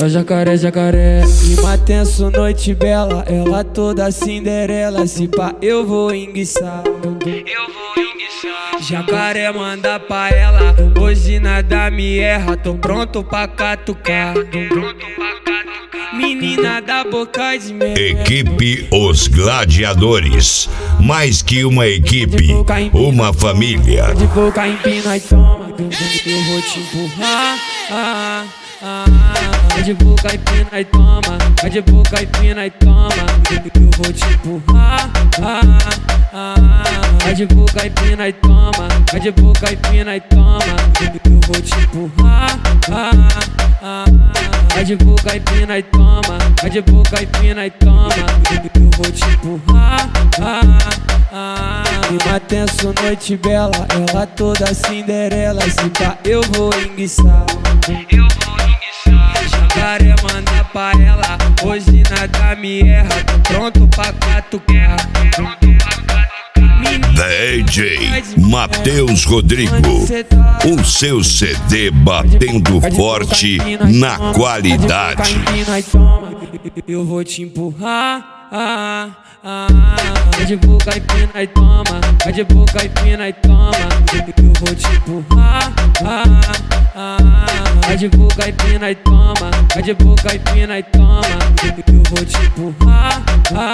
É o jacaré, jacaré. Clima tenso, noite bela, ela toda Cinderela. Se pá, eu vou enguiçar. Jacaré manda pra ela, hoje nada me erra. Tô pronto pra catucar. Menina da boca de mel. Equipe Os Gladiadores. Mais que uma equipe, uma família. De boca empina e toma, eu vou te empurrar. De boca empina e toma, de boca empina e toma, eu vou te empurrar. De boca empina e toma, de boca empina e toma, eu vou te empurrar. De boca empina e toma, de boca empina e toma, eu vou te empurrar. Clima tenso, noite bela, ela toda Cinderela. Se pá, eu vou enguiçar. Jacaré manda pra ela, hoje nada me erra. Tô pronto pra catucar. DJ Matheus Rodrigo, o seu CD batendo forte na qualidade. Eu vou te empurrar. De boca empina e toma, de boca empina e toma, eu vou te empurrar. De boca empina e toma, de boca empina e toma, eu vou te empurrar.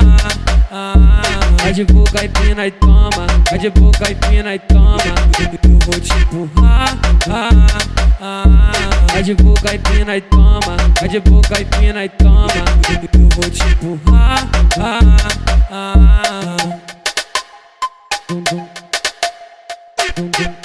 De boca empina e toma, de boca empina e toma, eu vou te empurrar. De boca empina e toma, de boca empina e toma, eu vou te empurrar. Dum dum dum dum.